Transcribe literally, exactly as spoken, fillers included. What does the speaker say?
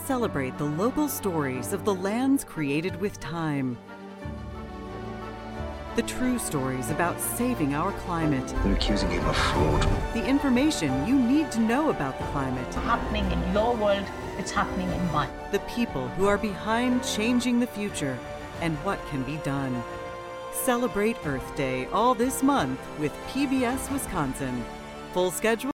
celebrate the local stories of the lands created with time. The true stories about saving our climate. They're accusing him of fraud. The information you need to know about the climate. It's happening in your world, it's happening in mine. The people who are behind changing the future and what can be done. Celebrate Earth Day all this month with P B S Wisconsin. Full schedule